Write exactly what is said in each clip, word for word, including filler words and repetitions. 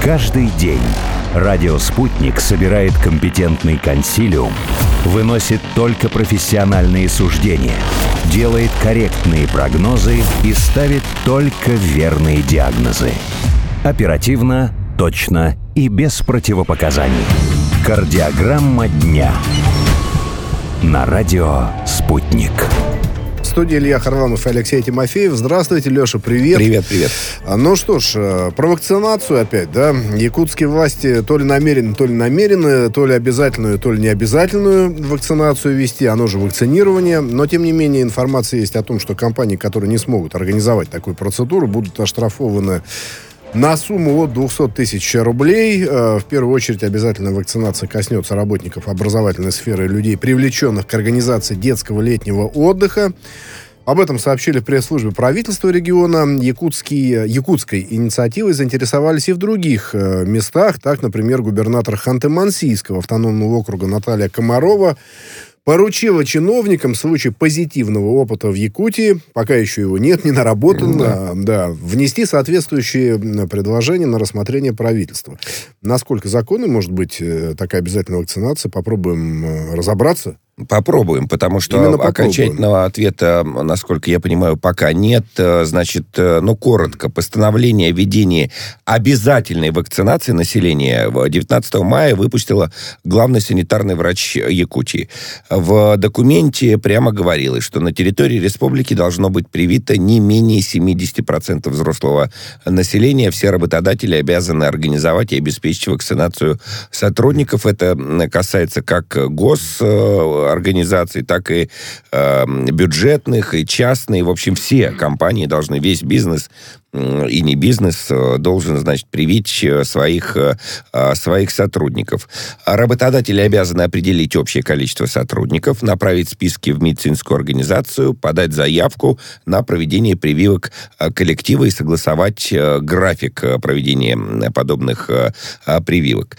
Каждый день радио «Спутник» собирает компетентный консилиум, выносит только профессиональные суждения, делает корректные прогнозы и ставит только верные диагнозы. Оперативно, точно и без противопоказаний. Кардиограмма дня. На радио «Спутник». В студии Илья Харламов и Алексей Тимофеев. Здравствуйте, Леша, привет. Привет, привет. Ну что ж, про вакцинацию опять, да? Якутские власти то ли намерены, то ли намерены, то ли обязательную, то ли необязательную вакцинацию вести, оно же вакцинирование. Но, тем не менее, информация есть о том, что компании, которые не смогут организовать такую процедуру, будут оштрафованы на сумму от двухсот тысяч рублей. В первую очередь обязательная вакцинация коснется работников образовательной сферы и людей, привлеченных к организации детского летнего отдыха. Об этом сообщили в пресс-службе правительства региона. Якутские, якутской инициативой заинтересовались и в других местах. Так, например, губернатор Ханты-Мансийского автономного округа Наталья Комарова поручила чиновникам в случае позитивного опыта в Якутии, пока еще его нет, не наработан, да. Да, внести соответствующие предложения на рассмотрение правительства. Насколько законной может быть такая обязательная вакцинация, попробуем разобраться. Попробуем, потому что Именно окончательного ответа, насколько я понимаю, пока нет. Значит, ну, коротко, постановление о введении обязательной вакцинации населения девятнадцатого мая выпустила главный санитарный врач Якутии. В документе прямо говорилось, что на территории республики должно быть привито не менее семьдесят процентов взрослого населения. Все работодатели обязаны организовать и обеспечить вакцинацию сотрудников. Это касается как гос организаций, так и э, бюджетных, и частные. В общем, все компании должны, весь бизнес э, и не бизнес э, должен, значит, привить своих, э, своих сотрудников. Работодатели обязаны определить общее количество сотрудников, направить списки в медицинскую организацию, подать заявку на проведение прививок коллектива и согласовать э, график проведения подобных э, прививок.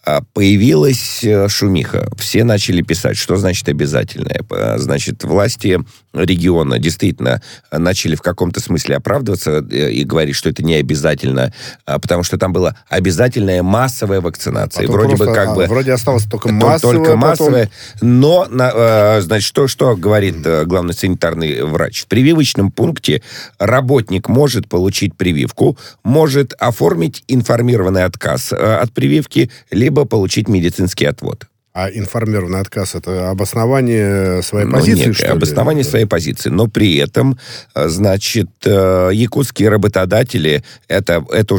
Появилась шумиха. Все начали писать, что значит обязательное. Значит, власти региона действительно начали в каком-то смысле оправдываться и говорить, что это не обязательно, потому что там была обязательная массовая вакцинация. Потом вроде просто, бы как а, бы... Вроде осталось только массовая. Только массовая. Потом... Но, значит, что, что говорит главный санитарный врач? В прививочном пункте работник может получить прививку, может оформить информированный отказ от прививки, либо получить медицинский отвод. А информированный отказ — это обоснование своей ну, позиции, некое что ли? обоснование своей позиции. Но при этом, значит, якутские работодатели, это, это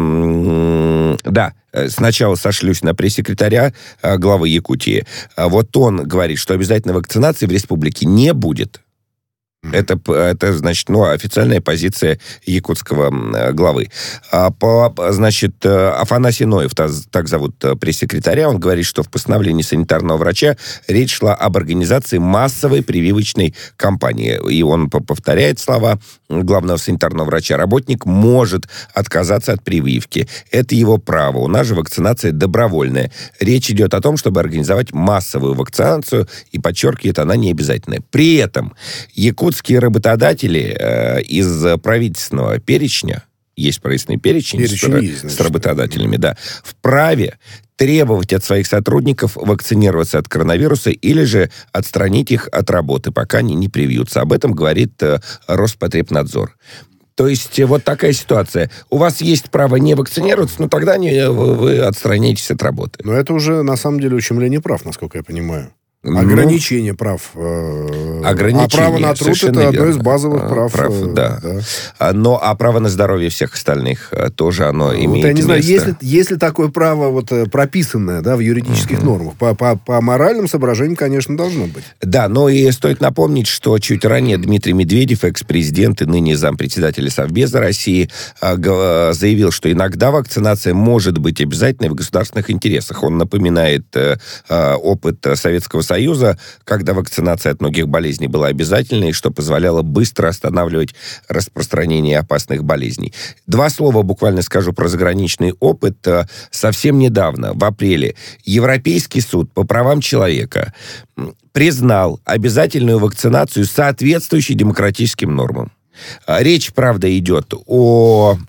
уже... Да, сначала сошлюсь на пресс-секретаря главы Якутии. Вот он говорит, что обязательной вакцинации в республике не будет. Это, это, значит, ну, официальная позиция якутского главы. А по, значит, Афанасий Ноев, так зовут пресс-секретаря, он говорит, что в постановлении санитарного врача речь шла об организации массовой прививочной кампании. И он повторяет слова главного санитарного врача. Работник может отказаться от прививки. Это его право. У нас же вакцинация добровольная. Речь идет о том, чтобы организовать массовую вакцинацию, и, подчеркивает, она не обязательная. При этом якутские работодатели э, из правительственного перечня, есть правительственный перечень, перечень с, есть, с работодателями, да, вправе требовать от своих сотрудников вакцинироваться от коронавируса или же отстранить их от работы, пока они не привьются. Об этом говорит э, Роспотребнадзор. То есть вот такая ситуация. У вас есть право не вакцинироваться, но тогда не, вы, вы отстраняетесь от работы. Но это уже, на самом деле, ущемление прав, насколько я понимаю. Ограничение ну, прав. Э, ограничение, а право на труд — это верно. одно из базовых прав. прав э, да. да. Но а право на здоровье всех остальных тоже оно вот имеет я не место. знаю, если, если такое право вот, прописанное, да, в юридических uh-huh. нормах, по, по, по моральным соображениям, конечно, должно быть. Да, но и стоит напомнить, что чуть ранее Дмитрий Медведев, экс-президент и ныне зампредседателя Совбеза России, заявил, что иногда вакцинация может быть обязательной в государственных интересах. Он напоминает опыт Советского Союза, когда вакцинация от многих болезней была обязательной, что позволяло быстро останавливать распространение опасных болезней. Два слова буквально скажу про заграничный опыт. Совсем недавно, в апреле, Европейский суд по правам человека признал обязательную вакцинацию, соответствующей демократическим нормам. Речь, правда, идет о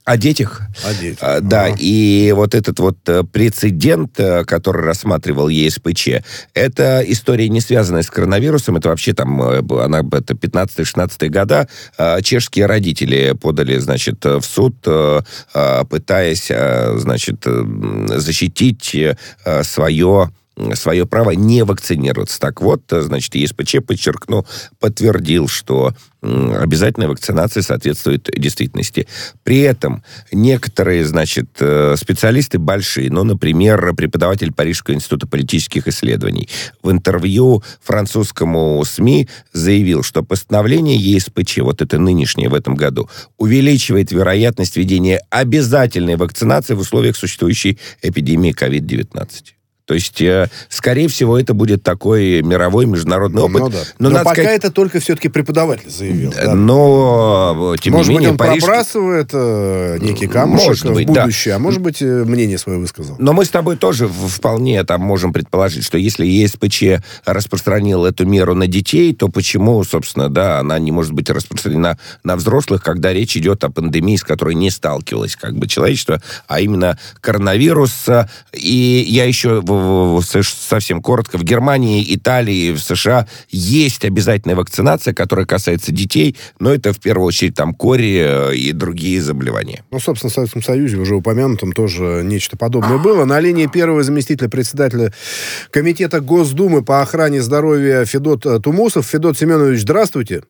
О детях? О детях. А, да, ага. И вот этот вот прецедент, который рассматривал ЕСПЧ, это история, не связанная с коронавирусом, это вообще там, она, это пятнадцатые-шестнадцатые года, чешские родители подали, значит, в суд, пытаясь, значит, защитить свое... свое право не вакцинироваться. Так вот, значит, ЕСПЧ, подчеркну, подтвердил, что обязательная вакцинация соответствует действительности. При этом некоторые, значит, специалисты большие, ну, например, преподаватель Парижского института политических исследований, в интервью французскому СМИ заявил, что постановление ЕСПЧ, вот это нынешнее в этом году, увеличивает вероятность введения обязательной вакцинации в условиях существующей эпидемии ковид девятнадцать. То есть, э, скорее всего, это будет такой мировой международный опыт. Ну, да. Но, но пока сказать... это только все-таки преподаватель заявил. Да? Но, тем может не менее, быть, он Париж... пробрасывает э, некий камушек может в быть, будущее, да. А может быть, мнение свое высказал. Но мы с тобой тоже вполне там можем предположить, что если ЕСПЧ распространил эту меру на детей, то почему, собственно, да, она не может быть распространена на взрослых, когда речь идет о пандемии, с которой не сталкивалось как бы человечество, а именно коронавирус. И я еще... совсем коротко, в Германии, Италии, в США есть обязательная вакцинация, которая касается детей, но это в первую очередь там кори и другие заболевания. Ну, собственно, в Советском Союзе уже упомянутом тоже нечто подобное было. На линии первого заместителя председателя Комитета Госдумы по охране здоровья Федот Тумусов. Федот Семенович, здравствуйте.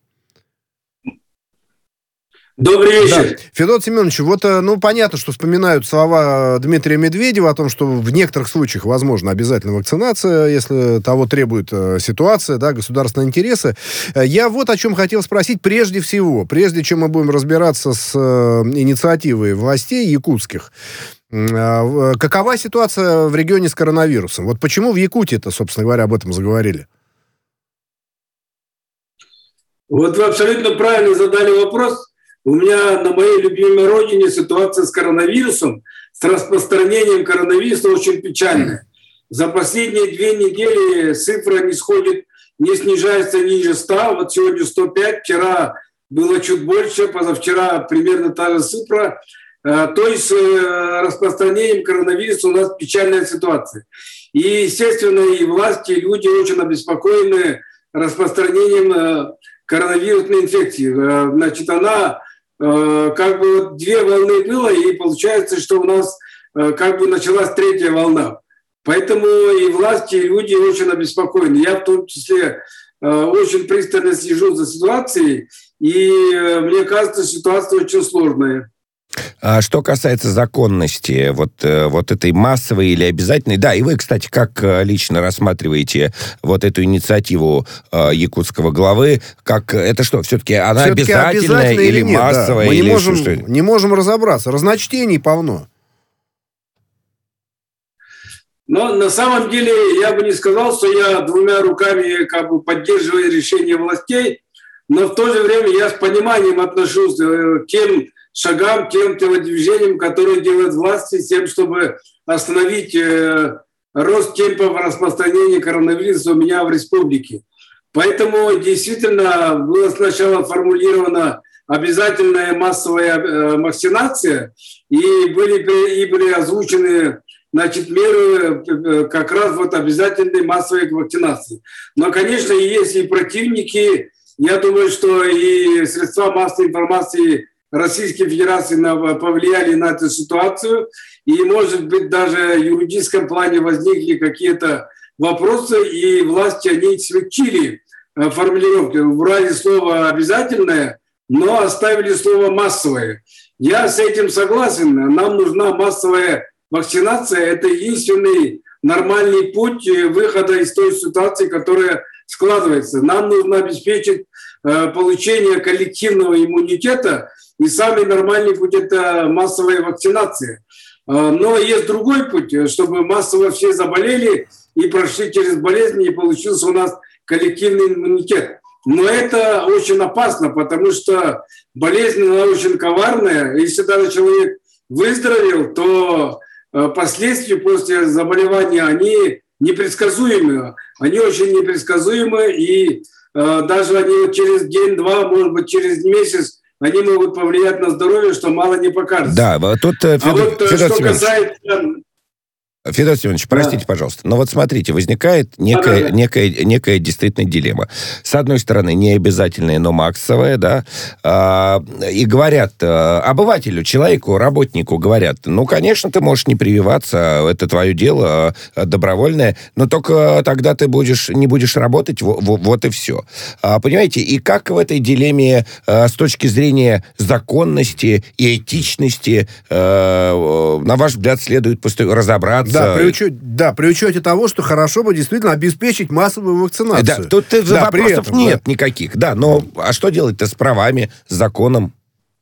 Добрый вечер. Да. Федот Семенович, вот, ну, понятно, что вспоминают слова Дмитрия Медведева о том, что в некоторых случаях возможна обязательно вакцинация, если того требует ситуация, да, государственные интересы. Я вот о чем хотел спросить прежде всего, прежде чем мы будем разбираться с инициативой властей якутских. Какова ситуация в регионе с коронавирусом? Вот почему в Якутии-то, собственно говоря, об этом заговорили? Вот вы абсолютно правильно задали вопрос. У меня на моей любимой родине ситуация с коронавирусом, с распространением коронавируса очень печальная. За последние две недели цифра не сходит, не снижается ниже ста. Вот сегодня сто пять, вчера было чуть больше, позавчера примерно та же цифра. То есть с распространением коронавируса у нас печальная ситуация. И, естественно, и власти, и люди очень обеспокоены распространением коронавирусной инфекции. Значит, она... как бы две волны было, и получается, что у нас как бы началась третья волна. Поэтому и власти, и люди очень обеспокоены. Я в том числе очень пристально слежу за ситуацией, и мне кажется, ситуация очень сложная. А что касается законности вот, вот этой массовой или обязательной, да, и вы, кстати, как лично рассматриваете вот эту инициативу э, якутского главы, как это что, все-таки она все-таки обязательная или, или нет, массовая? Да. Мы или не можем, что, не можем разобраться, разночтений полно. Но на самом деле я бы не сказал, что я двумя руками как бы поддерживаю решение властей, но в то же время я с пониманием отношусь к тем шагам, тем телодвижениям, которые делают власти с тем, чтобы остановить э, рост темпов распространения коронавируса у меня в республике. Поэтому действительно была сначала формулирована обязательная массовая э, вакцинация, и были, и были озвучены, значит, меры э, как раз вот обязательной массовой вакцинации. Но, конечно, есть и противники. Я думаю, что и средства массовой информации Российской Федерации повлияли на эту ситуацию, и, может быть, даже в юридическом плане возникли какие-то вопросы, и власти, они смягчили формулировки. Убрали слово «обязательное», но оставили слово «массовое». Я с этим согласен. Нам нужна массовая вакцинация. Это единственный нормальный путь выхода из той ситуации, которая складывается. Нам нужно обеспечить получение коллективного иммунитета, и самый нормальный путь – это массовая вакцинация. Но есть другой путь, чтобы массово все заболели и прошли через болезнь, и получился у нас коллективный иммунитет. Но это очень опасно, потому что болезнь, она очень коварная. Если даже человек выздоровел, то последствия после заболевания, они непредсказуемы. Они очень непредсказуемы, и даже они через день-два, может быть, через месяц они могут повлиять на здоровье, что мало не покажется. Да, тут Федор, а вот Федор что касается... Федор Семенович, простите, да. пожалуйста, но вот смотрите, возникает некая, да, да. некая, некая действительно дилемма. С одной стороны, не обязательная, но массовая, да, а, и говорят а, обывателю, человеку, работнику говорят, ну, конечно, ты можешь не прививаться, это твое дело а, добровольное, но только тогда ты будешь, не будешь работать, в, в, вот и все. А, понимаете, и как в этой дилемме а, с точки зрения законности и этичности, а, на ваш взгляд, следует посту- разобраться? Да, при учете, да, при учете того, что хорошо бы действительно обеспечить массовую вакцинацию. Да, тут да, вопросов этом, нет да. никаких. Да, но а что делать-то с правами, с законом?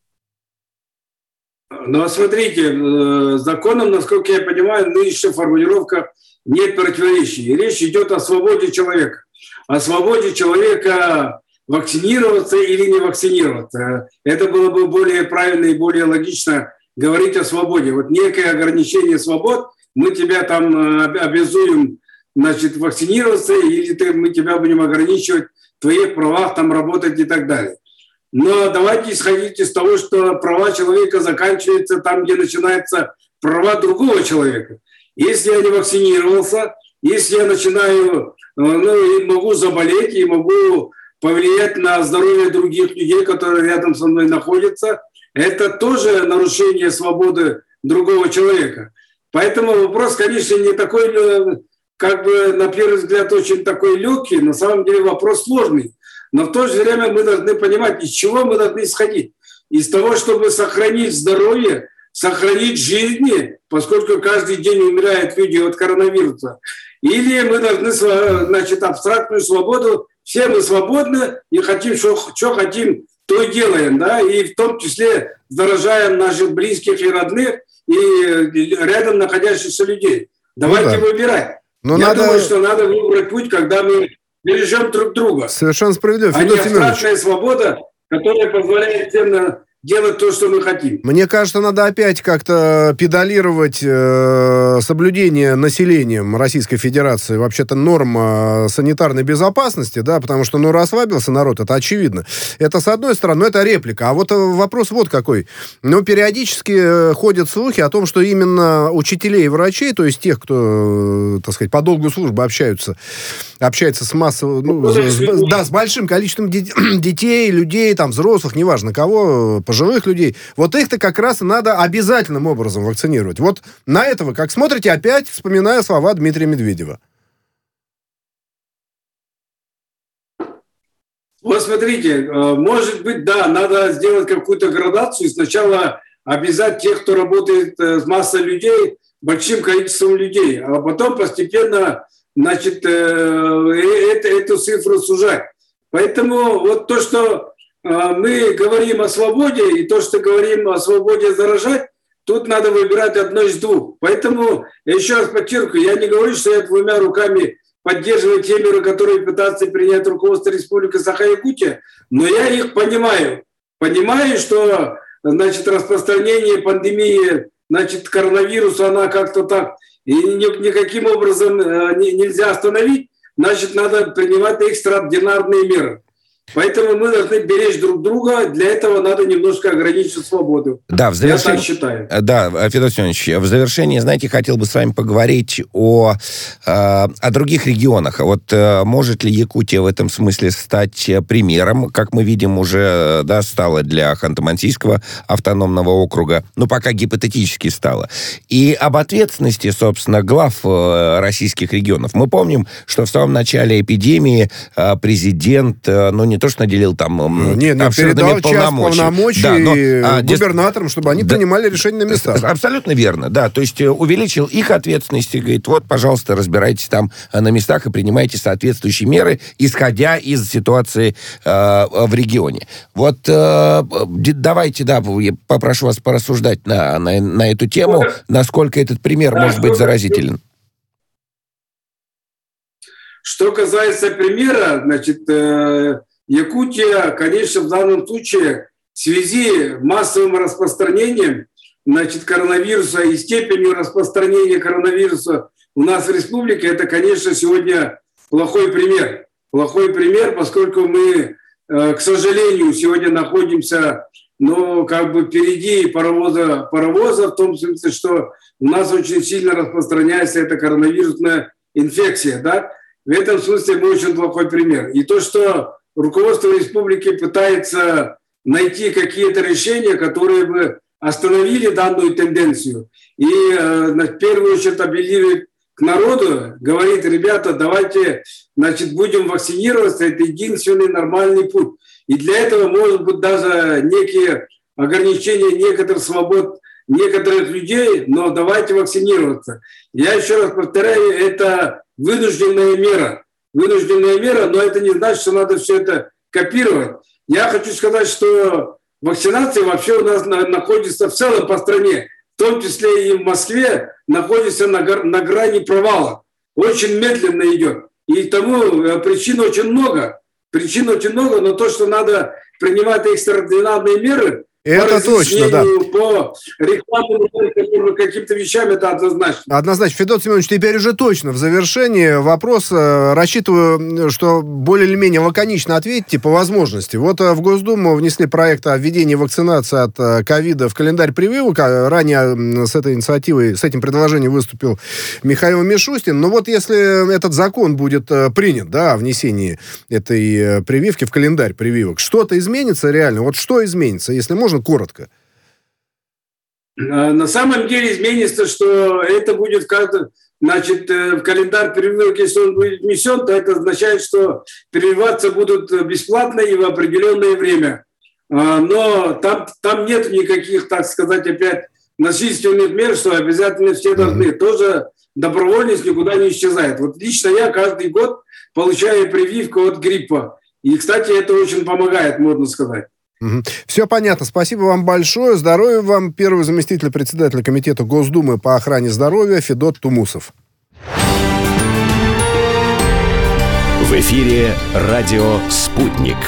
Ну, смотрите, законом, насколько я понимаю, нынешняя формулировка нет противоречий. Речь идет о свободе человека. О свободе человека вакцинироваться или не вакцинироваться. Это было бы более правильно и более логично говорить о свободе. Вот некое ограничение свобод, мы тебя там обязуем, значит, вакцинироваться, или ты, мы тебя будем ограничивать в твоих правах там работать и так далее. Но давайте исходить из того, что права человека заканчиваются там, где начинаются права другого человека. Если я не вакцинировался, если я начинаю, ну, могу заболеть и могу повлиять на здоровье других людей, которые рядом со мной находятся, это тоже нарушение свободы другого человека. Поэтому вопрос, конечно, не такой, как бы, на первый взгляд, очень такой легкий, на самом деле вопрос сложный. Но в то же время мы должны понимать, из чего мы должны исходить. Из того, чтобы сохранить здоровье, сохранить жизни, поскольку каждый день умирают люди от коронавируса. Или мы должны, значит, абстрактную свободу, все мы свободны и хотим, что, что хотим, то и делаем, да, и в том числе заражаем наших близких и родных, и рядом находящихся людей. Давайте ну, да. выбирать. Но Я надо... думаю, что надо выбрать путь, когда мы бережем друг друга. Совершенно справедливо. А не абстрактная свобода, которая позволяет всем делать то, что мы хотим. Мне кажется, надо опять как-то педалировать э, соблюдение населением Российской Федерации вообще-то норм э, санитарной безопасности, да, потому что, ну, расслабился народ, это очевидно. Это с одной стороны, но это реплика. А вот вопрос вот какой. Ну, периодически ходят слухи о том, что именно учителей и врачей, то есть тех, кто, так сказать, по долгу службы общаются, общается с массовым, ну, с, да, с большим количеством детей, людей, там, взрослых, неважно кого, пожилых людей, вот их-то как раз и надо обязательным образом вакцинировать. Вот на это вы как смотрите, опять вспоминая слова Дмитрия Медведева. Вот смотрите, может быть, да, надо сделать какую-то градацию, сначала обязать тех, кто работает с массой людей, большим количеством людей, а потом постепенно, значит, это, эту цифру сужать. Поэтому вот то, что мы говорим о свободе, и то, что говорим о свободе заражать, тут надо выбирать одно из двух. Поэтому, я еще раз подчеркиваю, я не говорю, что я двумя руками поддерживаю те меры, которые пытаются принять руководство Республики Саха-Якутия, но я их понимаю. Понимаю, что, значит, распространение пандемии, значит, коронавируса, она как-то так, и никаким образом нельзя остановить, значит, надо принимать экстраординарные меры. Поэтому мы должны беречь друг друга. Для этого надо немножко ограничить свободу. Да, в завершении, Я так считаю. Да, Федор Семенович, в завершении, знаете, хотел бы с вами поговорить о, о других регионах. Вот может ли Якутия в этом смысле стать примером, как мы видим, уже да, стала для Ханты-Мансийского автономного округа, ну, пока гипотетически стала. И об ответственности, собственно, глав российских регионов. Мы помним, что в самом начале эпидемии президент, ну, не не то, что наделил там нет, обширными полномочий да, но, а, губернаторам, чтобы они да, принимали решения на местах. Абсолютно верно, да. То есть увеличил их ответственность и говорит, вот, пожалуйста, разбирайтесь там на местах и принимайте соответствующие меры, исходя из ситуации э, в регионе. Вот э, давайте, да, я попрошу вас порассуждать на, на, на эту тему, насколько этот пример да, может быть заразителен. Что касается примера, значит, э, Якутия, конечно, в данном случае в связи с массовым распространением, значит, коронавируса и степенью распространения коронавируса у нас в республике, это, конечно, сегодня плохой пример. Плохой пример, поскольку мы, э, к сожалению, сегодня находимся но как бы впереди паровоза, паровоза в том смысле, что у нас очень сильно распространяется эта коронавирусная инфекция, да. В этом смысле мы очень плохой пример. И то, что руководство республики пытается найти какие-то решения, которые бы остановили данную тенденцию, и э, в первую очередь апеллирует к народу, говорит: ребята, давайте, значит, будем вакцинироваться, это единственный нормальный путь. И для этого, может быть, даже некие ограничения некоторых свобод некоторых людей, но давайте вакцинироваться. Я еще раз повторяю, это вынужденная мера. Вынужденная мера, но это не значит, что надо все это копировать. Я хочу сказать, что вакцинация вообще у нас находится в целом по стране, в том числе и в Москве, находится на, на грани провала. Очень медленно идет. И тому причин очень много. Причин очень много, но то, что надо принимать экстраординарные меры, это точно, да. По рекламным каким-то вещам это однозначно. Однозначно. Федот Семенович, теперь уже точно в завершении вопрос. Рассчитываю, что более или менее лаконично ответите по возможности. Вот в Госдуму внесли проект о введении вакцинации от ковида в календарь прививок. Ранее с этой инициативой, с этим предложением выступил Михаил Мишустин. Но вот если этот закон будет принят, да, о внесении этой прививки в календарь прививок, что-то изменится реально? Вот что изменится, если можно коротко? На самом деле изменится, что это будет как-то, значит, в календарь прививок, если он будет внесен, то это означает, что прививаться будут бесплатно и в определенное время. Но там, там нет никаких, так сказать, опять насильственных мер, что обязательно все должны. Mm-hmm. Тоже добровольность никуда не исчезает. Вот лично я каждый год получаю прививку от гриппа. И, кстати, это очень помогает, можно сказать. Угу. Все понятно. Спасибо вам большое. Здоровья вам. Первый заместитель председателя комитета Госдумы по охране здоровья Федот Тумусов. В эфире радио «Спутник».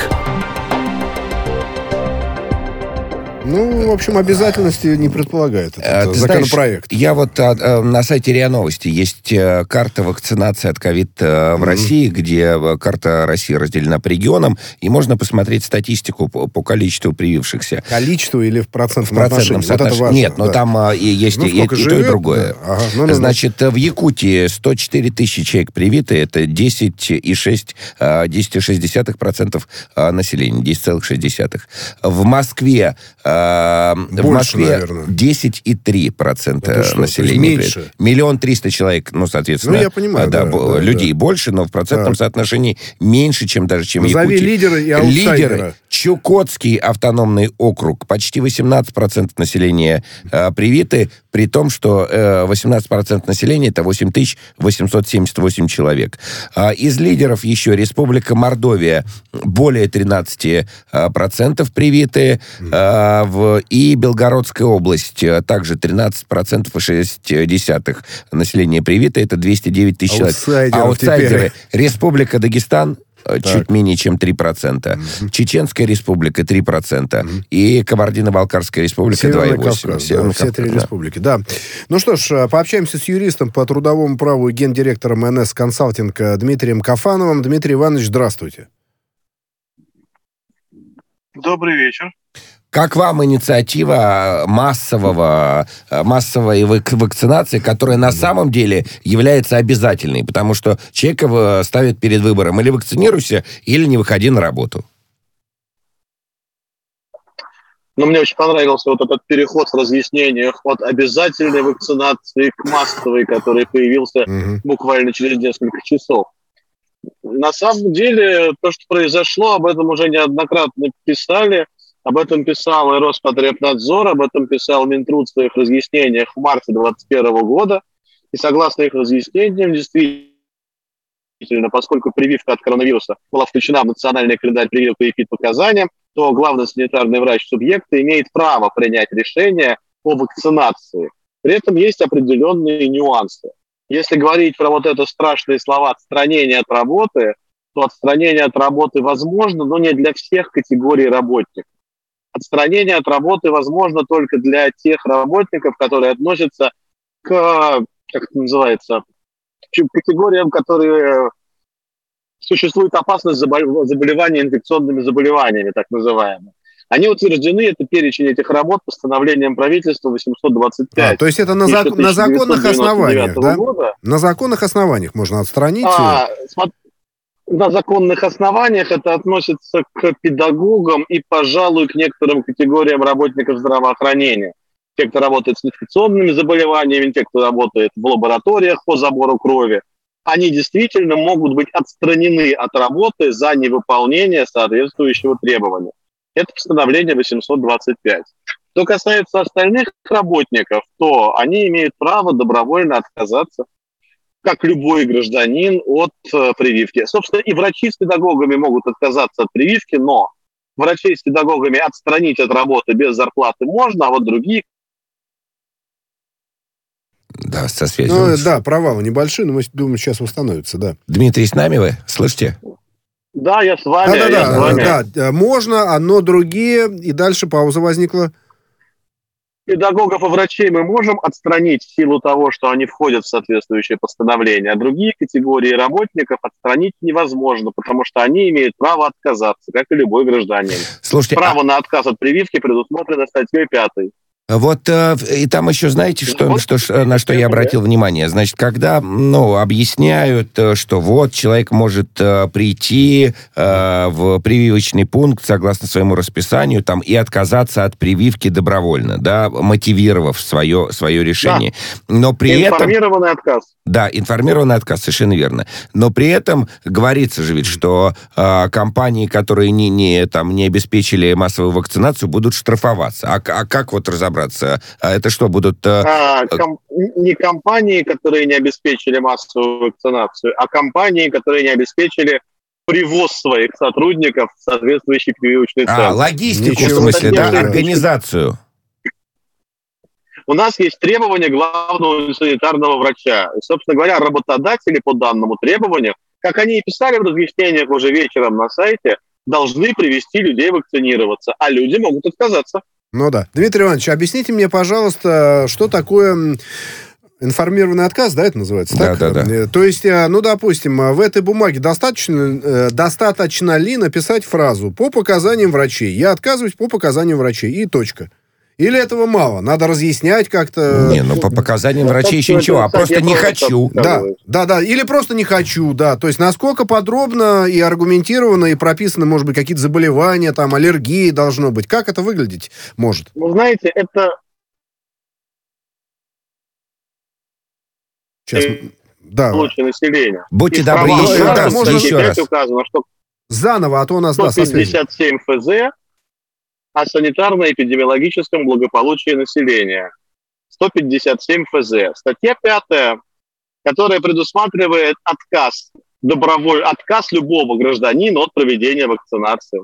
Ну, в общем, обязательности не предполагает этот Ты законопроект. Знаешь, я вот а, на сайте РИА Новости есть карта вакцинации от ковид в mm-hmm. России, где карта России разделена по регионам, и можно посмотреть статистику по, по количеству привившихся. Количество или в процентном, в процентном соотношении? Вот Нет, но да. там а, есть ну, и, и, и то, и другое. Да. Ага. Ну, ну, Значит, ну. в Якутии сто четыре тысячи человек привиты, это десять целых шесть десятых процента населения, десять целых шесть десятых. В Москве Больше, в Москве наверное. десять целых три десятых процента что, населения. Меньше. Миллион триста человек, ну, соответственно, ну, я понимаю, да, да, да, людей да. больше, но в процентном да. соотношении меньше, чем даже чем Назови Якутия. лидеры и аутсайдеры. Лидеры. Чукотский автономный округ. Почти восемнадцать процентов населения э, привиты, при том, что э, восемнадцать процентов населения это восемь тысяч восемьсот семьдесят восемь человек. А, из лидеров еще Республика Мордовия более тринадцать процентов привиты. Э, в, и Белгородская область также тринадцать целых шесть десятых населения привиты. Это двести девять тысяч человек. Аутсайдеры. Республика Дагестан так. чуть менее чем три процента. Mm-hmm. Чеченская республика три процента. Mm-hmm. И Кабардино-Балкарская республика два целых восемь десятых. Да, все три да. республики, да. Ну что ж, пообщаемся с юристом по трудовому праву и гендиректором эн эс Консалтинг Дмитрием Кафановым. Дмитрий Иванович, здравствуйте. Добрый вечер. Как вам инициатива массового, массовой вакцинации, которая на самом деле является обязательной? Потому что человека ставят перед выбором: или вакцинируйся, или не выходи на работу. Ну, мне очень понравился вот этот переход в разъяснениях от обязательной вакцинации к массовой, который появился угу. буквально через несколько часов. На самом деле, то, что произошло, об этом уже неоднократно писали. Об этом писал и Роспотребнадзор, об этом писал Минтруд в своих разъяснениях в марте двадцать первого года. И согласно их разъяснениям, действительно, поскольку прививка от коронавируса была включена в национальный календарь прививок и эпидпоказания, то главный санитарный врач субъекта имеет право принять решение о вакцинации. При этом есть определенные нюансы. Если говорить про вот это страшные слова «отстранение от работы», то отстранение от работы возможно, но не для всех категорий работников. Отстранение от работы возможно только для тех работников, которые относятся к, как это называется, к категориям, которые существует опасность заболевания инфекционными заболеваниями, так называемыми. Они утверждены, это перечень этих работ, постановлением правительства восемьсот двадцать пять. А, то есть это на, зак- на законных основаниях, да? Года. На законных основаниях можно отстранить? А, смотри, на законных основаниях это относится к педагогам и, пожалуй, к некоторым категориям работников здравоохранения. Те, кто работает с инфекционными заболеваниями, те, кто работает в лабораториях по забору крови, они действительно могут быть отстранены от работы за невыполнение соответствующего требования. Это постановление восемьсот двадцать пять. Что касается остальных работников, то они имеют право добровольно отказаться, как любой гражданин, от э, прививки. Собственно, и врачи с педагогами могут отказаться от прививки, но врачей с педагогами отстранить от работы без зарплаты можно, а вот другие... Да, со связью. Ну, да, провалы небольшие, но мы думаем, сейчас восстановятся, да. Дмитрий, с нами вы? Слышите? Да, я с вами. Да, да, я да, с вами. да, да, можно, но другие, и дальше пауза возникла. Педагогов и врачей мы можем отстранить в силу того, что они входят в соответствующее постановление, а другие категории работников отстранить невозможно, потому что они имеют право отказаться, как и любой гражданин. Слушайте, право а... на отказ от прививки предусмотрено статьей пятой. Вот э, и там еще, знаете, что, вот. что, на что я обратил внимание? Значит, когда ну, объясняют, что вот человек может э, прийти э, в прививочный пункт согласно своему расписанию там, и отказаться от прививки добровольно, да, мотивировав свое, свое решение. Да. Но при информированный этом... отказ. Да, информированный отказ, совершенно верно. Но при этом говорится же ведь, что э, компании, которые не, не, там, не обеспечили массовую вакцинацию, будут штрафоваться. А, а как вот разобраться? А это что, будут... А, ком- не компании, которые не обеспечили массовую вакцинацию, а компании, которые не обеспечили привоз своих сотрудников в соответствующий прививочный центр. А, логистику, Ничего в смысле, да, себе. организацию. У нас есть требования главного санитарного врача. И, собственно говоря, работодатели по данному требованию, как они и писали в разъяснениях уже вечером на сайте, должны привести людей вакцинироваться, а люди могут отказаться. Ну да. Дмитрий Иванович, объясните мне, пожалуйста, что такое информированный отказ, да, это называется? Да, так? да, да. То есть, ну, допустим, в этой бумаге достаточно, достаточно ли написать фразу «по показаниям врачей», «я отказываюсь по показаниям врачей» и точка. Или этого мало? Надо разъяснять как-то... Не, ну по показаниям врачей еще ничего, а просто не хочу. Да, да, да. Или просто не хочу, да. То есть насколько подробно и аргументированно и прописаны, может быть, какие-то заболевания, там, аллергии должно быть. Как это выглядеть может? Вы знаете, это... Сейчас... Да. Случай населения. Будьте И добры, в еще правах раз, можно еще раз. указано, что Заново, а то у нас... да, сто пятьдесят семь эф зэ о санитарно-эпидемиологическом благополучии населения. сто пятьдесят семь эф зэ. Статья пятая, которая предусматривает отказ, доброволь... отказ любого гражданина от проведения вакцинации.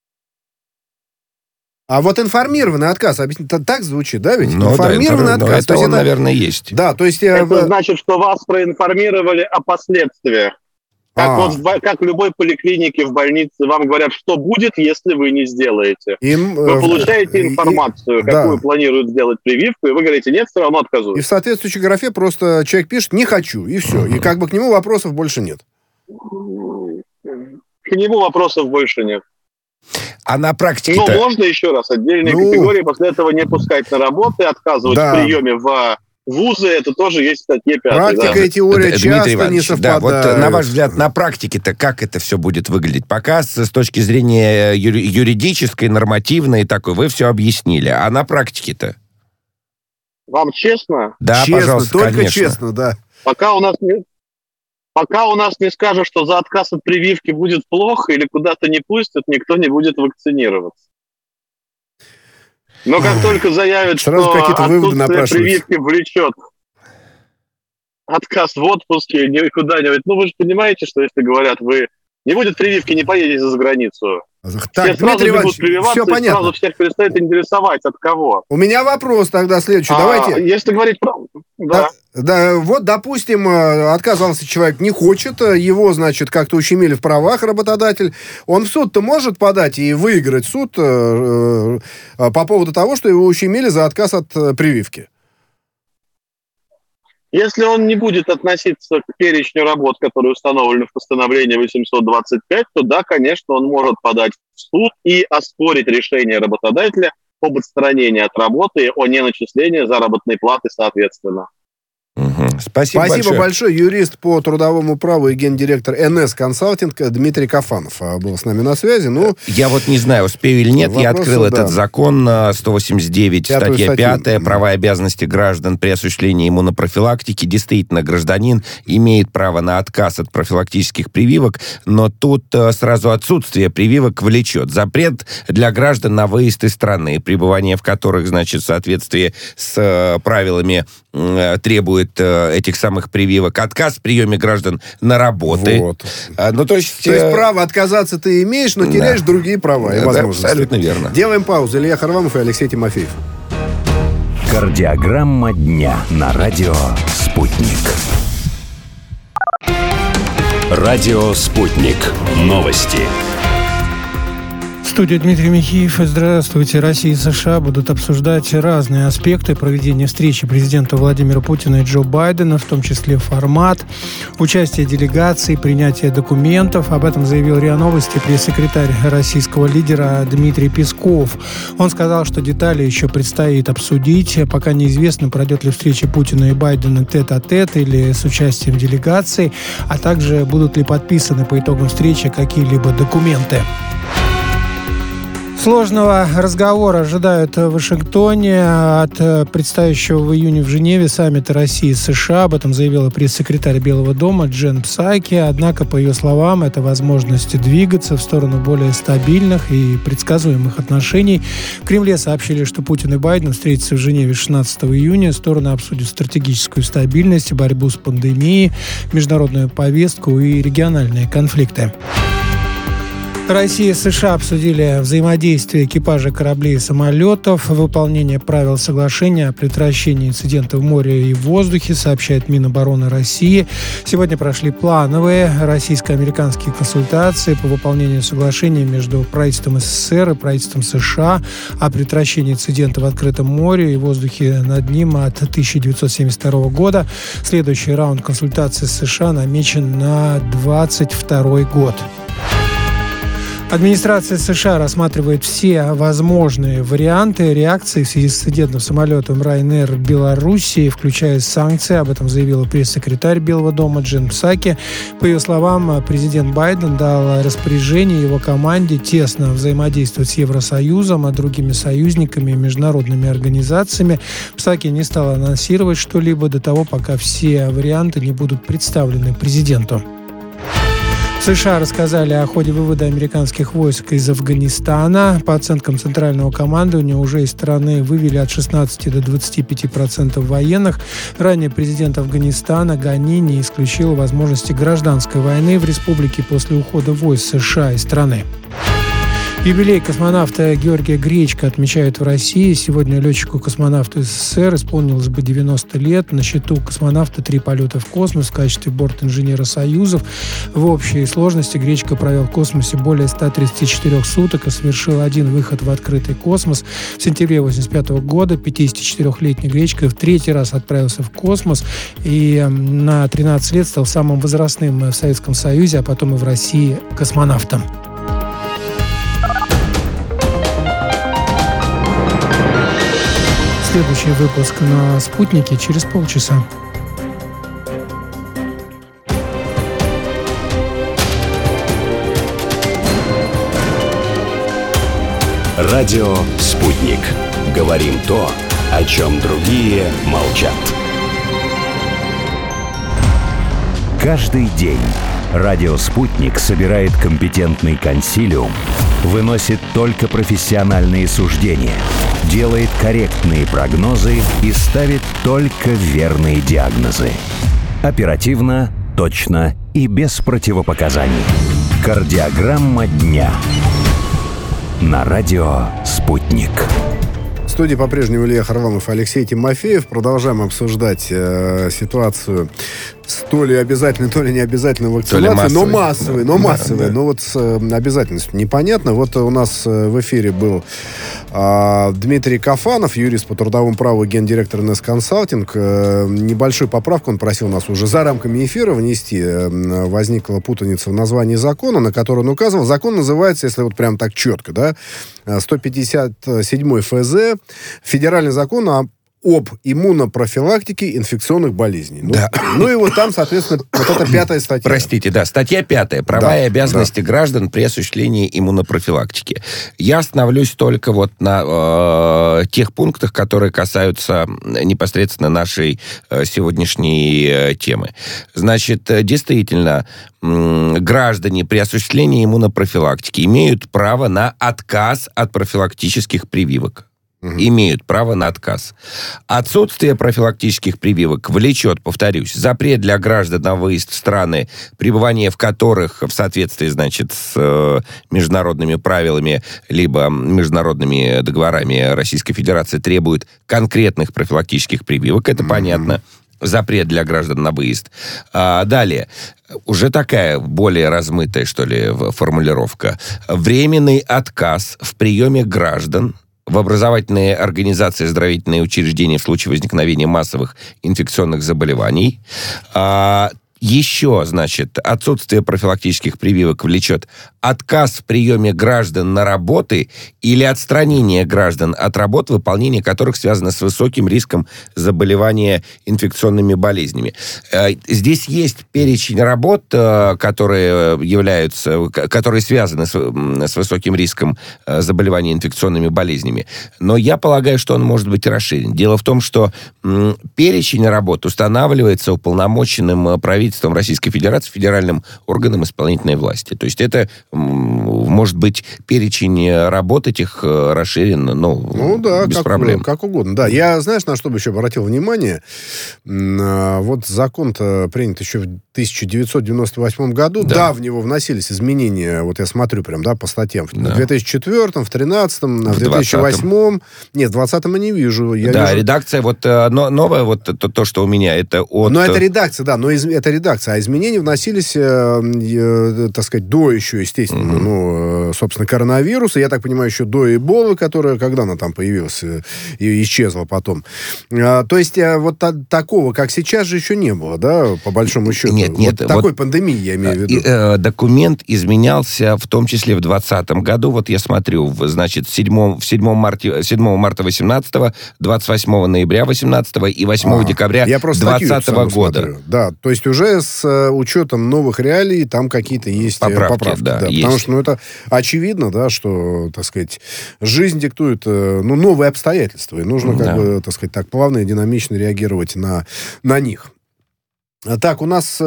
А вот информированный отказ, так звучит, да, ведь? Ну, информированный да, отказ. Это, то есть он, это, наверное, есть. Да, то есть... Это значит, что вас проинформировали о последствиях. Как, А. вот в, как в любой поликлинике в больнице вам говорят, что будет, если вы не сделаете. Им, вы получаете информацию, и, какую да. планируют сделать прививку, и вы говорите, нет, все равно отказываюсь. И в соответствующей графе просто человек пишет «не хочу», и все. И как бы к нему вопросов больше нет. К нему вопросов больше нет. А на практике Но можно еще раз отдельные ну, категории после этого не пускать на работу, отказывать да. в приеме в вузы, это тоже есть в статье пятой. Практика да. и теория Дмитрий часто Иванович, не совпадают. Да, вот на ваш взгляд, на практике-то как это все будет выглядеть? Пока с, с точки зрения юри- юридической, нормативной такой, вы все объяснили. А на практике-то? Вам честно? Да, честно, пожалуйста, только конечно. честно, да. Пока у нас не... Пока у нас не скажут, что за отказ от прививки будет плохо или куда-то не пустят, никто не будет вакцинироваться. Но как только заявят, Сразу что отсутствие прививки влечет отказ в отпуске куда-нибудь, ну вы же понимаете, что если говорят, вы не будет прививки, не поедете за границу. Так, все сразу бегут прививаться, все понятно. Сразу всех перестает интересовать, от кого. У меня вопрос тогда следующий. А, Давайте. Если говорить про... Да. Да, да, вот, допустим, отказался человек, не хочет, его, значит, как-то ущемили в правах работодатель. Он в суд-то может подать и выиграть суд э, э, по поводу того, что его ущемили за отказ от прививки? Если он не будет относиться к перечню работ, которые установлены в постановлении восемьсот двадцать пять, то да, конечно, он может подать в суд и оспорить решение работодателя об отстранении от работы, о неначислении заработной платы соответственно. Угу. Спасибо, Спасибо большое. большое. Юрист по трудовому праву и гендиректор эн эс Консалтинг Дмитрий Кафанов был с нами на связи. Ну, я вот не знаю, успею или нет. Вопросы, я открыл да. этот закон сто восемьдесят девять, Пятую статья статью. пятая, права и обязанности граждан при осуществлении иммунопрофилактики. Действительно, гражданин имеет право на отказ от профилактических прививок, но тут сразу отсутствие прививок влечет запрет для граждан на выезд из страны, пребывание в которых, значит, в соответствии с правилами требует этих самых прививок, отказ в приеме граждан на работы. Вот. А, ну, то есть, то есть право отказаться ты имеешь, но да. теряешь другие права и да, возможности. Абсолютно верно. Делаем паузу. Илья Харламов и Алексей Тимофеев. Кардиограмма дня на радио «Спутник». Радио «Спутник». Новости. В студии Дмитрий Михеев. Здравствуйте. Россия и США будут обсуждать разные аспекты проведения встречи президента Владимира Путина и Джо Байдена, в том числе формат, участие делегаций, принятие документов. Об этом заявил РИА Новости пресс-секретарь российского лидера Дмитрий Песков. Он сказал, что детали еще предстоит обсудить. Пока неизвестно, пройдет ли встреча Путина и Байдена тет-а-тет или с участием делегаций, а также будут ли подписаны по итогам встречи какие-либо документы. Сложного разговора ожидают в Вашингтоне от предстоящего в июне в Женеве саммита России и США. Об этом заявила пресс-секретарь Белого дома Джен Псаки. Однако, по ее словам, это возможность двигаться в сторону более стабильных и предсказуемых отношений. В Кремле сообщили, что Путин и Байден встретятся в Женеве шестнадцатого июня. Стороны обсудят стратегическую стабильность, борьбу с пандемией, международную повестку и региональные конфликты. Россия и США обсудили взаимодействие экипажа кораблей и самолетов, выполнение правил соглашения о предотвращении инцидентов в море и в воздухе, сообщает Минобороны России. Сегодня прошли плановые российско-американские консультации по выполнению соглашения между правительством СССР и правительством США о предотвращении инцидентов в открытом море и воздухе над ним от тысяча девятьсот семьдесят второго года. Следующий раунд консультаций с США намечен на двадцать второй год. Администрация США рассматривает все возможные варианты реакции в связи с инцидентом с самолетом Ryanair в Белоруссии, включая санкции. Об этом заявила пресс-секретарь Белого дома Джен Псаки. По ее словам, президент Байден дал распоряжение его команде тесно взаимодействовать с Евросоюзом, а другими союзниками и международными организациями. Псаки не стал анонсировать что-либо до того, пока все варианты не будут представлены президенту. США рассказали о ходе вывода американских войск из Афганистана. По оценкам Центрального командования, уже из страны вывели от шестнадцати до двадцати пяти процентов военных. Ранее президент Афганистана Гани не исключил возможности гражданской войны в республике после ухода войск США из страны. Юбилей космонавта Георгия Гречко отмечают в России. Сегодня летчику-космонавту СССР исполнилось бы девяносто лет. На счету космонавта три полета в космос в качестве борт-инженера Союзов. В общей сложности Гречко провел в космосе более ста тридцати четырёх суток и совершил один выход в открытый космос. В сентябре восемьдесят пятого года пятидесятичетырёхлетний Гречко в третий раз отправился в космос и на тринадцать лет стал самым возрастным в Советском Союзе, а потом и в России космонавтом. Следующий выпуск на «Спутнике» через полчаса. Радио «Спутник». Говорим то, о чем другие молчат. Каждый день радио «Спутник» собирает компетентный консилиум, выносит только профессиональные суждения, делает корректные прогнозы и ставит только верные диагнозы. Оперативно, точно и без противопоказаний. Кардиограмма дня на радио «Спутник». В студии по-прежнему Илья Харламов и Алексей Тимофеев. Продолжаем обсуждать э, ситуацию то ли обязательной, то ли не обязательной вакцинации, но массовой, но массовой. Да, да. Но вот с обязательностью непонятно. Вот у нас в эфире был а, Дмитрий Кафанов, юрист по трудовому праву, гендиректор эн эс Консалтинг. А, небольшую поправку он просил нас уже за рамками эфира внести. А, возникла путаница в названии закона, на который он указывал. Закон называется, если вот прям так четко, да, сто пятьдесят седьмой эф зэ, федеральный закон о об иммунопрофилактике инфекционных болезней. Ну, да. ну и вот там, соответственно, вот эта пятая статья. Простите, да, статья пятая. Права да, и обязанности да. граждан при осуществлении иммунопрофилактики. Я остановлюсь только вот на э, тех пунктах, которые касаются непосредственно нашей э, сегодняшней э, темы. Значит, действительно, э, граждане при осуществлении иммунопрофилактики имеют право на отказ от профилактических прививок. Имеют право на отказ. Отсутствие профилактических прививок влечет, повторюсь, запрет для граждан на выезд в страны, пребывание в которых в соответствии, значит, с э, международными правилами либо международными договорами Российской Федерации требует конкретных профилактических прививок. Это mm-hmm. понятно. Запрет для граждан на выезд. А, далее. Уже такая более размытая, что ли, формулировка. Временный отказ в приеме граждан в образовательные организации, оздоровительные учреждения в случае возникновения массовых инфекционных заболеваний. А, еще, значит, отсутствие профилактических прививок влечет отказ в приеме граждан на работы или отстранение граждан от работ, выполнение которых связано с высоким риском заболевания инфекционными болезнями. Здесь есть перечень работ, которые являются, которые связаны с, с высоким риском заболевания инфекционными болезнями. Но я полагаю, что он может быть расширен. Дело в том, что перечень работ устанавливается уполномоченным правительством Российской Федерации, федеральным органом исполнительной власти. То есть это может быть перечень работ этих расширен, ну, ну да, без как, проблем. Как угодно. Да, я, знаешь, на что бы еще обратил внимание? Вот закон-то принят еще в тысяча девятьсот девяносто восьмом году. Да. да, в него вносились изменения, вот я смотрю прям, да, по статьям. Да. В две тысячи четвёртом, в тринадцатом, в две тысячи восьмом. Нет, в двадцатом я не вижу. Я да, вижу... редакция вот но, новая, вот то, то, что у меня, это от... Но это редакция, да, но из... это редакция. А изменения вносились, э, э, так сказать, до еще, естественно, mm-hmm. ну, э, собственно, коронавируса. Я так понимаю, еще до Эболы, которая, когда она там появилась э, и исчезла потом. А, то есть э, вот та- такого, как сейчас же еще не было, да, по большому счету. Нет, нет. Вот такой вот, пандемии, я имею в виду. Э, документ изменялся в том числе в двадцатом году. Вот я смотрю, значит, в седьмом, в седьмом марта, седьмого марта восемнадцатого, двадцать восьмого ноября восемнадцатого и восьмого а, декабря двадцатого года. Смотрю. Да, то есть уже с uh, учетом новых реалий там какие-то есть поправки. поправки да, да, есть. Потому что, ну, это очевидно, да, что, так сказать, жизнь диктует, ну, новые обстоятельства, и нужно, как да. бы, так сказать, так плавно и динамично реагировать на, на них. Так, у нас...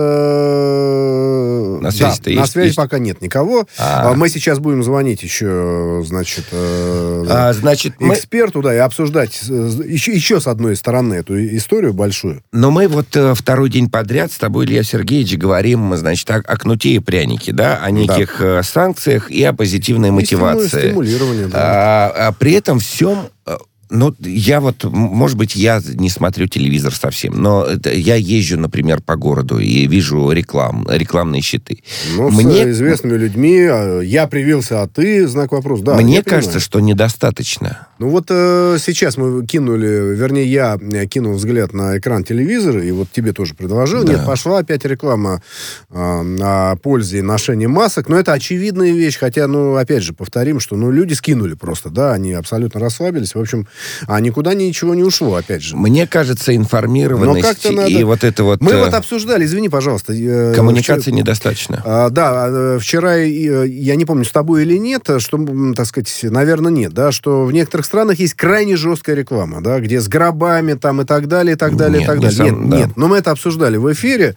Э, на связи, да, на связи есть. Пока нет никого. А-а-а. Мы сейчас будем звонить еще, значит, э, а, значит эксперту, мы... да, и обсуждать еще, еще с одной стороны эту историю большую. Но мы вот э, второй день подряд с тобой, Илья Сергеевич, говорим, значит, о, о кнуте и прянике, да, о неких да. санкциях и о позитивной и мотивации. Стимулирование, да. А, а при этом всем... Ну, я вот, может быть, я не смотрю телевизор совсем, но это, я езжу, например, по городу и вижу реклам, рекламные щиты. Ну, Мне... с известными людьми, я привился, а ты, знак вопроса. Да, Мне кажется, что недостаточно. Ну, вот э, сейчас мы кинули, вернее, я кинул взгляд на экран телевизора, и вот тебе тоже предложил. Да. Нет, пошла опять реклама э, о пользе ношения масок, но это очевидная вещь, хотя, ну, опять же, повторим, что, ну, люди скинули просто, да, они абсолютно расслабились, в общем... А никуда ничего не ушло, опять же. Мне кажется, информированность и надо... вот это вот... Мы вот обсуждали, извини, пожалуйста. Коммуникации вчера... недостаточно. А, да, вчера, я не помню, с тобой или нет, что, так сказать, наверное, нет, да, что в некоторых странах есть крайне жесткая реклама, да, где с гробами там и так далее, и так далее, нет, и так далее. Сам, нет, да. нет, но мы это обсуждали в эфире,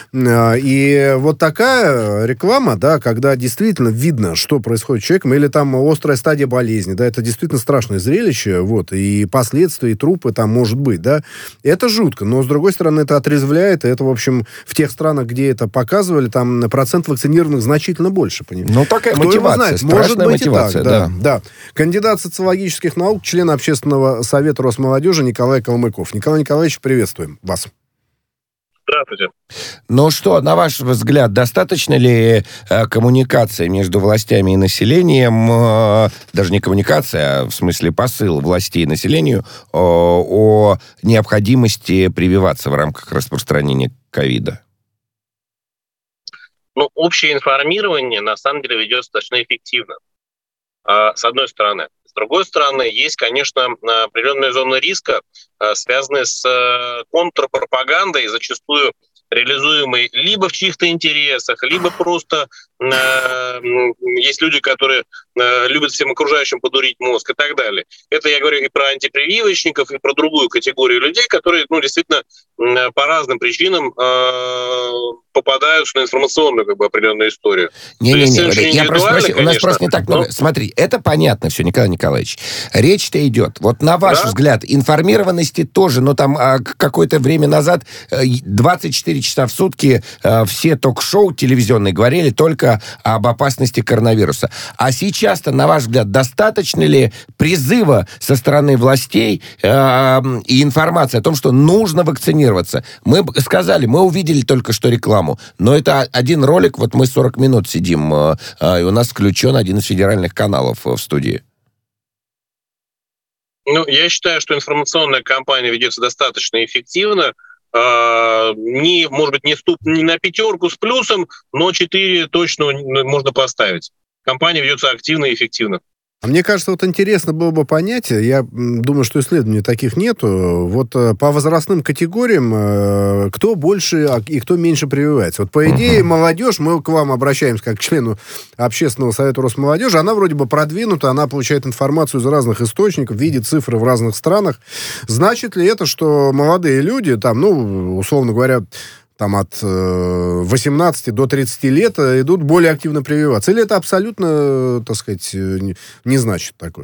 и вот такая реклама, да, когда действительно видно, что происходит с человеком, или там острая стадия болезни, да, это действительно страшное зрелище, вот, и последствия, и трупы там может быть, да. Это жутко, но, с другой стороны, это отрезвляет, и это, в общем, в тех странах, где это показывали, там процент вакцинированных значительно больше, понимаете? Ну, такая Кто мотивация, страшная может быть мотивация, и так, да, да. да. Кандидат социологических наук, член Общественного совета Росмолодежи Николай Калмыков. Николай Николаевич, приветствуем вас. Здравствуйте. Ну что, на ваш взгляд, достаточно ли э, коммуникация между властями и населением, э, даже не коммуникация, а в смысле посыл властей населению э, о необходимости прививаться в рамках распространения ковида? Ну, общее информирование, на самом деле, ведется достаточно эффективно, а, с одной стороны. С другой стороны, есть, конечно, определенные зоны риска, связанные с контрпропагандой, зачастую реализуемой либо в чьих-то интересах, либо просто э, есть люди, которые э, любят всем окружающим подурить мозг и так далее. Это я говорю и про антипрививочников, и про другую категорию людей, которые, ну, действительно, э, по разным причинам э, попадают на информационную, как бы, определенную историю. Не-не-не, я просто спросил, у нас просто не так много. Но... Смотри, это понятно все, Николай Николаевич. Речь-то идет. Вот на ваш да? взгляд, информированности тоже, ну, там а, какое-то время назад двадцать четыре часа в сутки э, все ток-шоу телевизионные говорили только об опасности коронавируса. А сейчас-то, на ваш взгляд, достаточно ли призыва со стороны властей э, и информации о том, что нужно вакцинироваться? Мы сказали, мы увидели только что рекламу, но это один ролик, вот мы сорок минут сидим, э, э, и у нас включен один из федеральных каналов в студии. Ну, я считаю, что информационная кампания ведется достаточно эффективно. Uh, не, может быть, не, ступ, не на пятерку с плюсом, но четыре точно можно поставить. Компания ведется активно и эффективно. А мне кажется, вот интересно было бы понять, я думаю, что исследований таких нету, вот по возрастным категориям, кто больше и кто меньше прививается. Вот по идее, uh-huh. молодежь, мы к вам обращаемся как к члену Общественного совета Росмолодежи, она вроде бы продвинута, она получает информацию из разных источников, видит цифры в разных странах. Значит ли это, что молодые люди, там, ну, условно говоря, там от э, восемнадцати до тридцати лет идут более активно прививаться? Или это абсолютно, так сказать, не, не значит такое?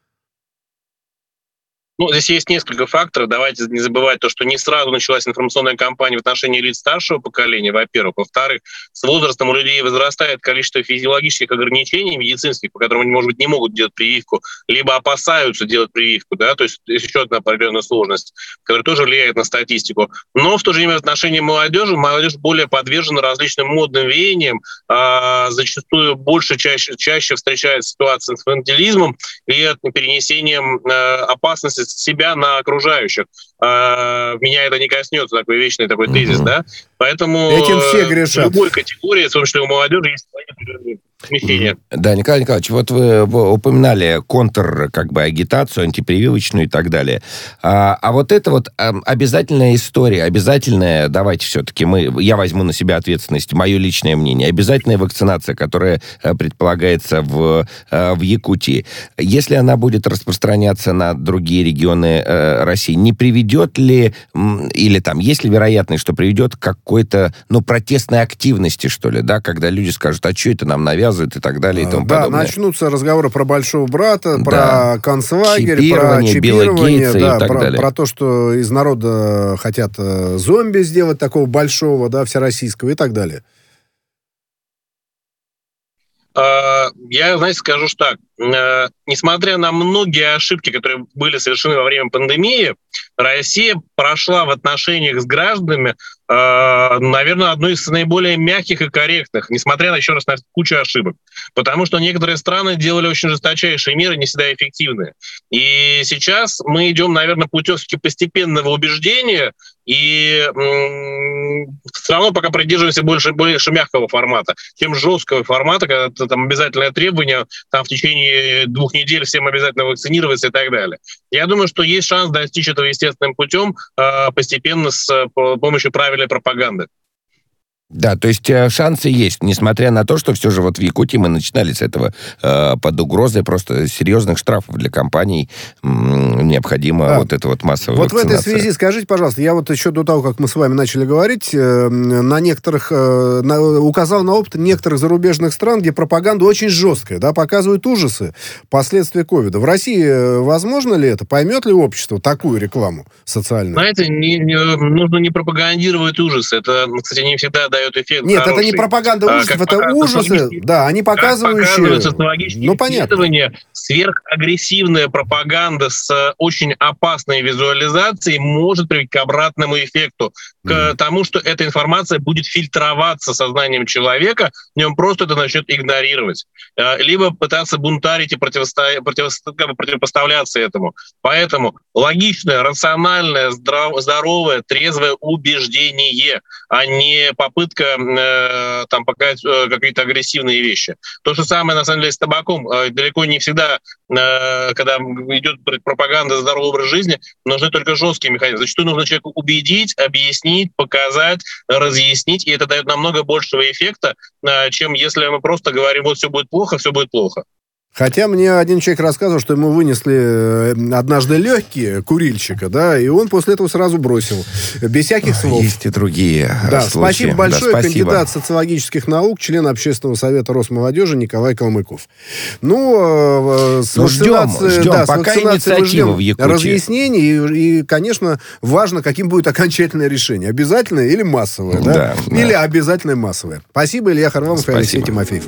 Ну, здесь есть несколько факторов. Давайте не забывать то, что не сразу началась информационная кампания в отношении лиц старшего поколения, во-первых. Во-вторых, с возрастом у людей возрастает количество физиологических ограничений медицинских, по которым они, может быть, не могут делать прививку, либо опасаются делать прививку, да, то есть есть еще одна определенная сложность, которая тоже влияет на статистику. Но в то же время в отношении молодежи, молодежь более подвержена различным модным веяниям, а, зачастую больше, чаще, чаще встречается ситуация с инфантилизмом и перенесением а, опасности себя на окружающих. А, меня это не коснется, такой вечный такой тезис, mm-hmm. да? Поэтому этим все грешат. В любой категории, в том числе у молодежи, есть свои определенные смещения. Да, Николай Николаевич, вот вы упоминали контр, как бы, агитацию, антипрививочную и так далее. А, а вот это вот обязательная история, обязательная, давайте все-таки мы, я возьму на себя ответственность, мое личное мнение, обязательная вакцинация, которая предполагается в, в Якутии, если она будет распространяться на другие регионы э, России, не приведет ли, или там, есть ли вероятность, что приведет к какой-то, ну, протестной активности, что ли, да, когда люди скажут, а что это нам навязывают и так далее и тому да, подобное. Начнутся разговоры про большого брата, да. про концлагерь, чипирование, про чипирование, да, и так про, далее. про то, что из народа хотят зомби сделать такого большого, да, всероссийского и так далее. Я, знаете, скажу что так. Несмотря на многие ошибки, которые были совершены во время пандемии, Россия прошла в отношениях с гражданами, наверное, одну из наиболее мягких и корректных, несмотря на, еще раз, на кучу ошибок. Потому что некоторые страны делали очень жесточайшие меры, не всегда эффективные. И сейчас мы идем, наверное, путем постепенного убеждения, и м- все равно пока придерживаемся больше, больше мягкого формата, чем жесткого формата, когда там обязательное требование, там в течение двух недель всем обязательно вакцинироваться и так далее. Я думаю, что есть шанс достичь этого естественным путем, э, постепенно с по, помощью правильной пропаганды. Да, то есть э, шансы есть, несмотря на то, что все же вот в Якутии мы начинали с этого э, под угрозой просто серьезных штрафов для компаний. М- необходимо да. вот это вот массовая вот вакцинация. В этой связи скажите, пожалуйста, я вот еще до того, как мы с вами начали говорить, э, на некоторых, э, на, указал на опыт некоторых зарубежных стран, где пропаганда очень жесткая, да, показывают ужасы, последствия ковида. В России возможно ли это? Поймет ли общество такую рекламу социальную? Знаете, не, не, нужно не пропагандировать ужасы. Это, кстати, не всегда дает эффект Нет, хороший. это не пропаганда ужасов, это ужасы, да, они показывающие... социологические ну, исследования, сверхагрессивная пропаганда с очень опасной визуализацией может привести к обратному эффекту, к mm. тому, что эта информация будет фильтроваться сознанием человека, в нем просто это начнет игнорировать, либо пытаться бунтарить и противосто... противосто... противопоставляться этому. Поэтому логичное, рациональное, здрав... здоровое, трезвое убеждение, а не попытка э, там показать э, какие-то агрессивные вещи. То же самое, на самом деле, с табаком. Э, далеко не всегда, э, когда идет пропаганда здорового образа жизни, нужны только жесткие механизмы. Зачастую нужно человеку убедить, объяснить, показать, разъяснить, и это дает намного большего эффекта, э, чем если мы просто говорим, вот все будет плохо, все будет плохо. Хотя мне один человек рассказывал, что ему вынесли однажды легкие курильщика, да, и он после этого сразу бросил. Без всяких слов. Есть и другие да, случаи. Спасибо большое. Да, спасибо. Кандидат социологических наук, член Общественного совета Росмолодежи Николай Калмыков. Ну, с ну вакцинацией... Ждем, ждем. Да, Пока с вакцинацией мы ждем в Якутии. разъяснений. И, и, конечно, важно, каким будет окончательное решение. Обязательное или массовое, да? да или да. обязательное массовое. Спасибо, Илья Харламов и Алексей Тимофеев.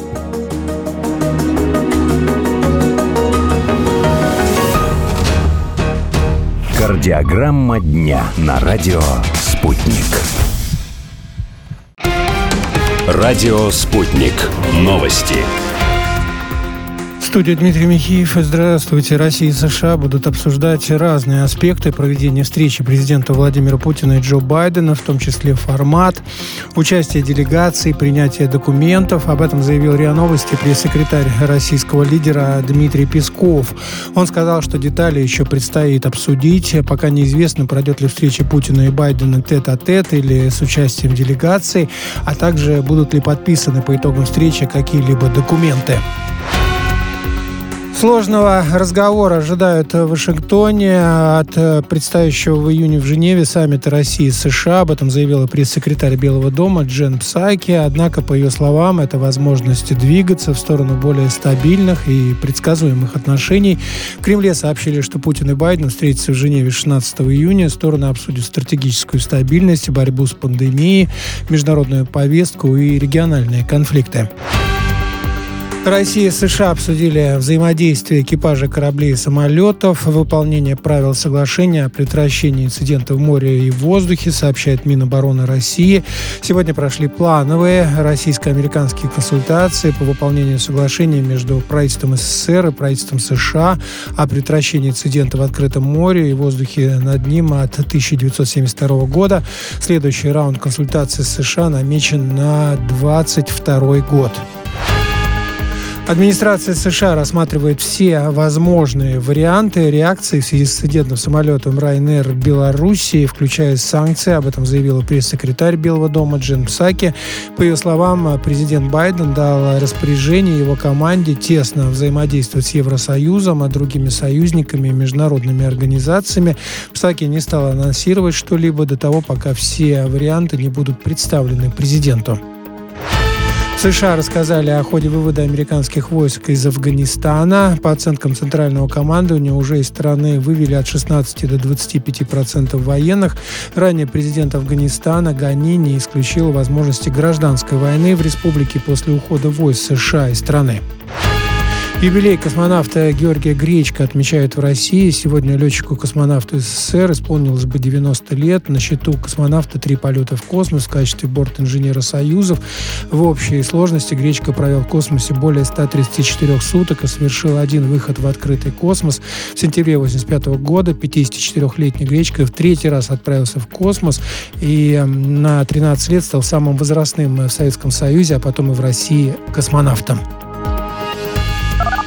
Кардиограмма дня на радио «Спутник». Радио «Спутник». Новости. В студии Дмитрий Михеев. Здравствуйте. Россия и США будут обсуждать разные аспекты проведения встречи президента Владимира Путина и Джо Байдена, в том числе формат, участие делегаций, принятие документов. Об этом заявил РИА Новости пресс-секретарь российского лидера Дмитрий Песков. Он сказал, что детали еще предстоит обсудить. Пока неизвестно, пройдет ли встреча Путина и Байдена тет-а-тет или с участием делегаций, а также будут ли подписаны по итогам встречи какие-либо документы. Сложного разговора ожидают в Вашингтоне от предстоящего в июне в Женеве саммита России и США. Об этом заявила пресс-секретарь Белого дома Джен Псаки. Однако, по ее словам, это возможность двигаться в сторону более стабильных и предсказуемых отношений. В Кремле сообщили, что Путин и Байден встретятся в Женеве шестнадцатого июня. Стороны обсудят стратегическую стабильность, борьбу с пандемией, международную повестку и региональные конфликты. Россия и США обсудили взаимодействие экипажа кораблей и самолетов, выполнение правил соглашения о предотвращении инцидентов в море и в воздухе, сообщает Минобороны России. Сегодня прошли плановые российско-американские консультации по выполнению соглашения между правительством СССР и правительством США о предотвращении инцидентов в открытом море и воздухе над ним от тысяча девятьсот семьдесят второго года. Следующий раунд консультаций с США намечен на двадцать второй год. Администрация США рассматривает все возможные варианты реакции в связи с инцидентом самолетом Ryanair Белоруссии, включая санкции. Об этом заявила пресс-секретарь Белого дома Джен Псаки. По ее словам, президент Байден дал распоряжение его команде тесно взаимодействовать с Евросоюзом, а другими союзниками и международными организациями. Псаки не стал анонсировать что-либо до того, пока все варианты не будут представлены президенту. США рассказали о ходе вывода американских войск из Афганистана. По оценкам Центрального командования, уже из страны вывели от шестнадцати до двадцати пяти процентов военных. Ранее президент Афганистана Гани не исключил возможности гражданской войны в республике после ухода войск США из страны. Юбилей космонавта Георгия Гречко отмечают в России. Сегодня летчику-космонавту СССР исполнилось бы девяносто лет. На счету космонавта три полета в космос в качестве борт-инженера Союзов. В общей сложности Гречко провел в космосе более ста тридцати четырёх суток и совершил один выход в открытый космос. В сентябре восемьдесят пятого года пятидесятичетырёхлетний Гречко в третий раз отправился в космос и на тринадцать лет стал самым возрастным в Советском Союзе, а потом и в России космонавтом.